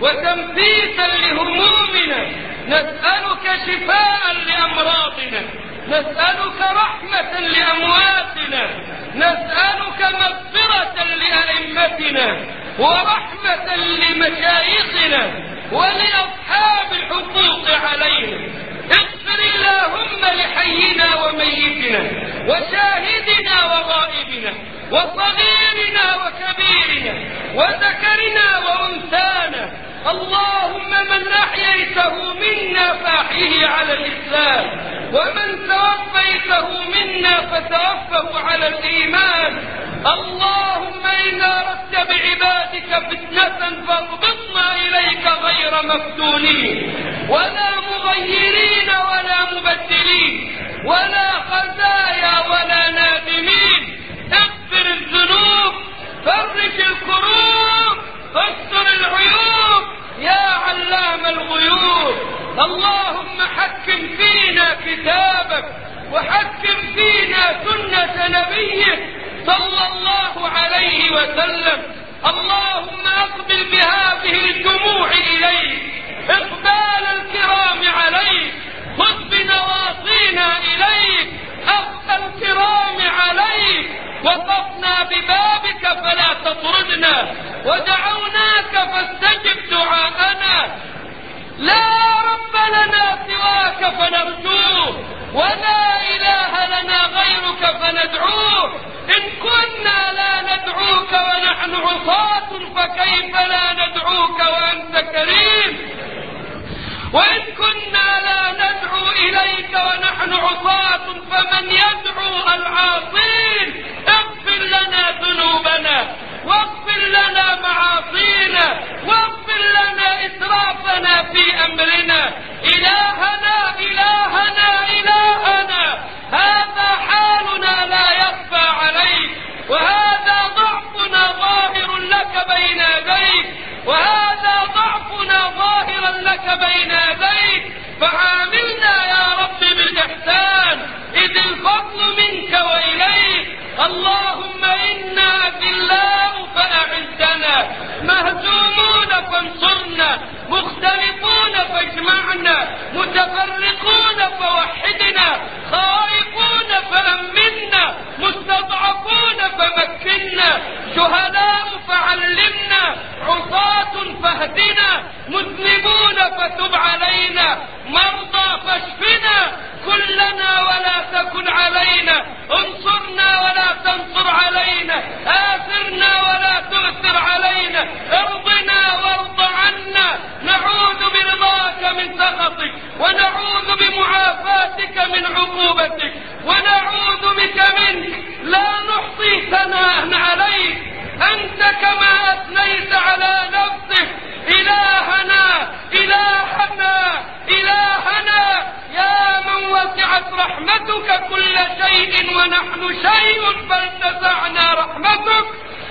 وتنفيسا لهمومنا، نسألك شفاء لأمراضنا، نسألك رحمة لأمواتنا، نسألك مغفرة لأئمتنا ورحمة لمشايخنا ولأصحاب الحقوق علينا. اغفر اللهم لحينا وميتنا وشاهدنا وغائبنا وصغيرنا وكبيرنا وذكرنا وأنثانا. اللهم من أحييته منا فأحيه على الإسلام، ومن توفيته منا فتوفه على الإيمان. اللهم إن أردت بعبادك فتنة فاقبضنا إليك غير مفتونين ولا مغيرين ولا مبدلين ولا خزايا ولا نادمين. اغفر الذنوب، فرج الكروب، استر العيوب يا علام الغيوب. اللهم حكم فينا كتابك وحكم فينا سنة نبيك صلى الله عليه وسلم. اللهم اقبل بهذه الدموع إليك اقبال الكرام عليك، خذ بنواصينا إليك أخذ الكرام عليك. وقفنا ببابك فلا تطردنا، ودعوناك فاستجب دعاءنا. لا رب لنا سواك فنرجوه، ولا إله لنا غيرك فندعوه. إن كنا لا ندعوك ونحن عصاة فكيف لا ندعوك وأنت كريم؟ وإن كنا لا ندعو إليك ونحن عصاة فمن يدعو العاصين؟ اغفر لنا ذنوبنا واغفر لنا معاصينا واغفر لنا إسرافنا في أمرنا. إلهنا إلهنا إلهنا، هذا حالنا لا يخفى عليك، وهذا ضعفنا ظاهر لك بين يديك، وهذا ضعفنا ظاهرا لك بين يديك. فعاملنا يا رب بالإحسان إذ الفضل منك وإليك. اللهم إنا أذلاء فأعزنا، مهزومون فانصرنا، مختلفون فاجمعنا، متفرقون فوحدنا، خائفون فأمنا، مستضعفون فمكنا، جهلاء فعلمنا، عصاة فاهدنا، مذنبون فتب علينا، مرضى فاشفنا، كلنا ولا تكن علينا، انصرنا ولا تنصر علينا، آثرنا ولا تؤثر علينا، ارضنا وارض عنا. نعوذ برضاك من سخطك، ونعوذ بمعافاتك من عقوبتك، ونعوذ بك منك، لا نحصي ثناء عليك أنت كما أثنيت على نفسك. إلهنا إلهنا إلهنا يا من وسعت رحمتك كل شيء ونحن شيء، فلتسعنا رحمتك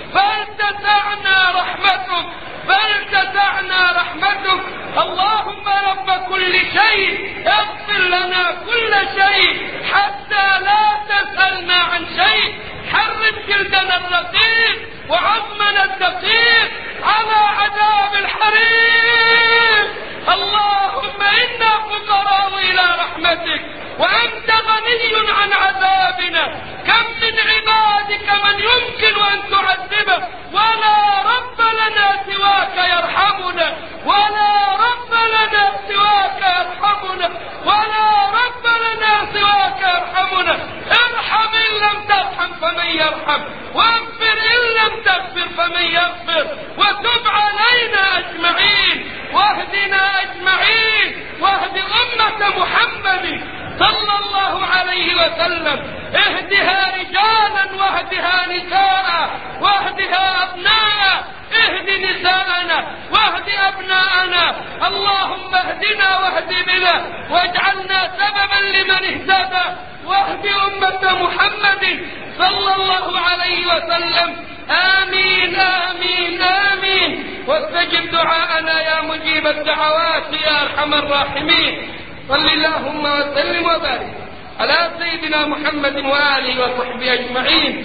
فلتسعنا رحمتك فلتسعنا رحمتك. اللهم رب كل شيء اغفر لنا كل شيء حتى لا تسألنا عن شيء. حرم جلدنا الرقيق وعظمنا الدقيق على عذاب الحريق. اللهم إنا فقراء إلى رحمتك وأنت غني عن عذابنا. كم من عبادك من يمكن أن تعذبه ولا رب لنا سواك يرحمنا، ولا رب لنا سواك يرحمنا، ولا رب لنا سواك يرحمنا. ارحم إن لم ترحم فمن يرحم، واغفر إن لم تغفر فمن يغفر، وتب علينا أجمعين واهدنا أجمعين، واهد أمة محمد صلى الله عليه وسلم. اهدها رجالا واهدها نساء واهدها أبناء، اهد نساءنا واهد أبناءنا. اللهم اهدنا واهد بنا واجعلنا سببا لمن اهتدى، واهد أمة محمد صلى الله عليه وسلم. آمين آمين آمين. واستجب دعاءنا يا مجيب الدعوات يا أرحم الراحمين. صل اللهم وسلم وبارك على سيدنا محمد وآله وصحبه أجمعين.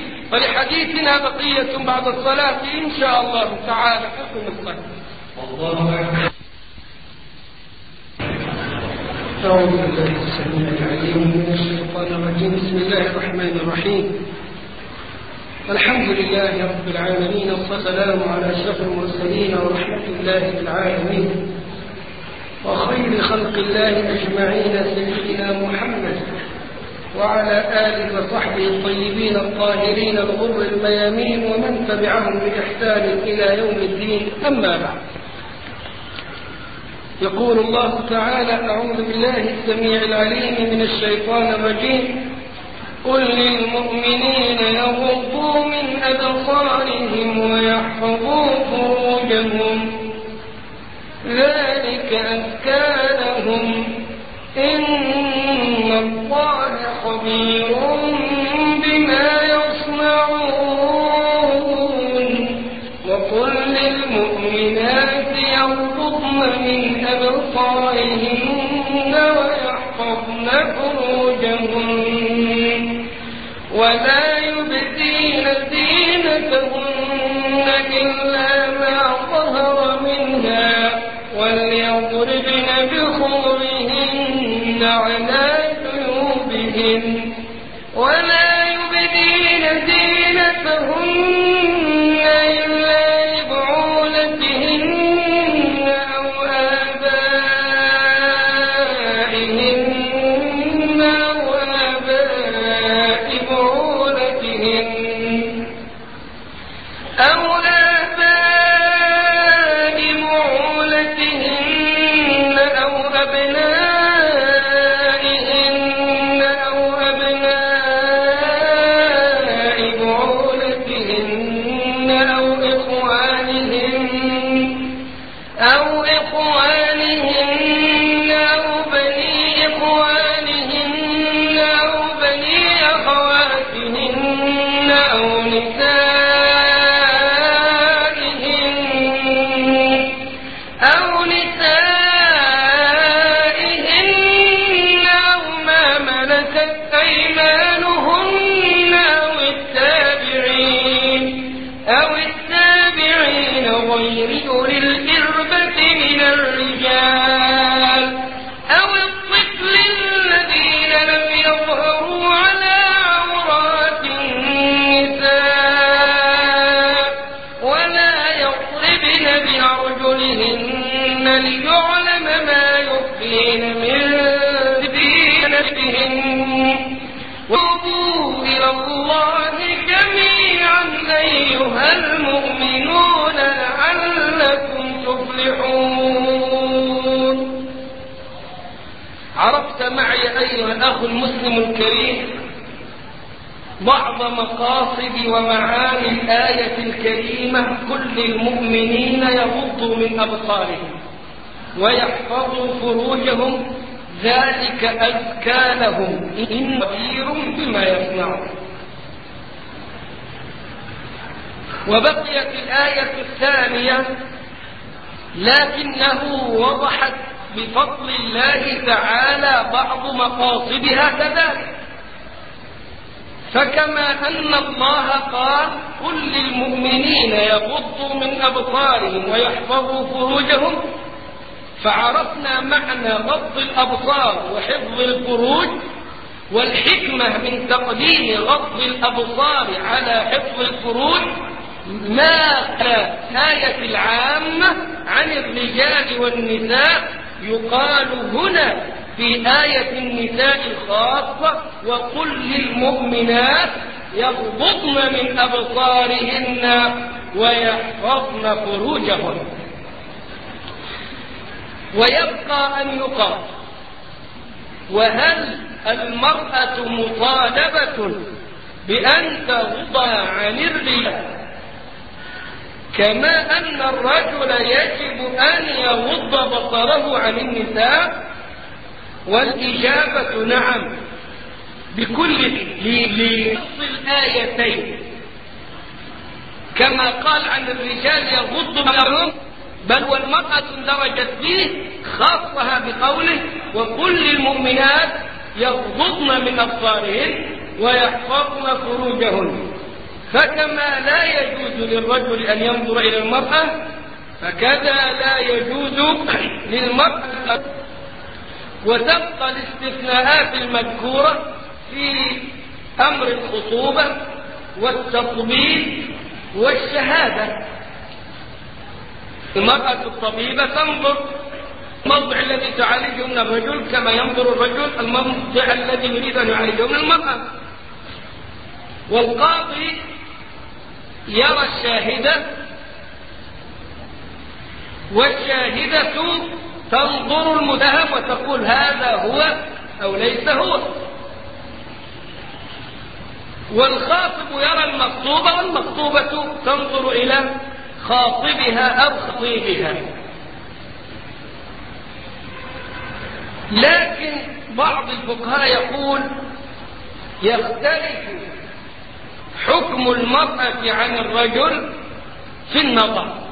فلحديثنا بقية بعد الصلاة إن شاء الله تعالى. حكم الصلاة. أعوذ بالله السميع العليم من الشيطان الرجيم. بسم الله الرحمن الرحيم. الحمد لله رب العالمين، والسلام على أشرف المرسلين ورحمة الله للعالمين وخير خلق الله أجمعين سيدنا محمد وعلى آله وصحبه الطيبين الطاهرين الغر الميامين ومن تبعهم بإحسان إلى يوم الدين. أما بعد، يقول الله تعالى: أعوذ بالله السميع العليم من الشيطان الرجيم: قل للمؤمنين يغضوا من أبصارهم ويحفظوا فروجهم ذلك أزكى لهم إن الله خبير بما يصنعون. وقل للمؤمنات يغضضن من أبصارهن ويحفظن فروجهن ولا يبدين زينتهن إلا ما ظهر منها وليضربن بخمرهن على جيوبهن ولا يبدين زينتهن إلا لبعولتهن أو آبائهن أو آباء بعولتهن أو آباء بعولتهن أو أبنائهن أو أبناء بعولتهن أو إخوانهن أو بني إخوانهن أو بني أخواتهن أو نسائهن أو ما ملكت أيمانهن أو التابعين غير أولي الإربة من الرجال أو الطفل الذين لم يظهروا على عورات النساء ولا يضربن بأرجلهن ليعلم ما يخفين من زينتهن. وتوبوا إلى الله جميعا أيها المؤمنون لعلكم تفلحون. عرفت معي أيها الأخ المسلم الكريم بعض مقاصد ومعاني الآية الكريمة: كل المؤمنين يغضوا من أبصارهم ويحفظوا فروجهم ذلك أزكى لهم إن خبير بما يصنعون. وبقيت الآية الثانية: لكنه وضحت بفضل الله تعالى بعض مقاصدها كذلك. فكما أن الله قال: قل للمؤمنين يغضوا من أبصارهم ويحفظوا فروجهم، فعرفنا معنى غض الأبصار وحفظ الفروج والحكمة من تقديم غض الأبصار على حفظ الفروج ما الآية العامة عن الرجال والنساء يقال هنا في آية النساء الخاصة: وقل للمؤمنات يغضضن من أبصارهن ويحفظن فروجهن. ويبقى أن يقال: وهل المرأة مطالبة بأن تغض عن الرجال كما أن الرجل يجب أن يغض بصره عن النساء؟ والإجابة نعم، بكل لنص الآيتين. كما قال عن الرجال يغض بصرهم، بل والمرأة اندرجت فيه خاصها بقوله: وقل للمؤمنات يغضضن من أبصارهن ويحفظن فروجهن. فكما لا يجوز للرجل أن ينظر إلى المرأة، فكذا لا يجوز للمرأة. وتبقى الاستثناءات المذكورة في أمر الخطوبة والتطبيب والشهادة. المرأة الطبيبة تنظر الموضع الذي تعالجه من الرجل كما ينظر الرجل الموضع الذي يريد أن يعالجه من المرأة. والقاضي يرى الشاهدة، والشاهدة تنظر المتهم وتقول هذا هو أو ليس هو. والخاطب يرى المخطوبة، والمخطوبة تنظر إلى خاطبها أو خطيبها. لكن بعض الفقهاء يقول يختلف حكم المرأة عن الرجل في النظر.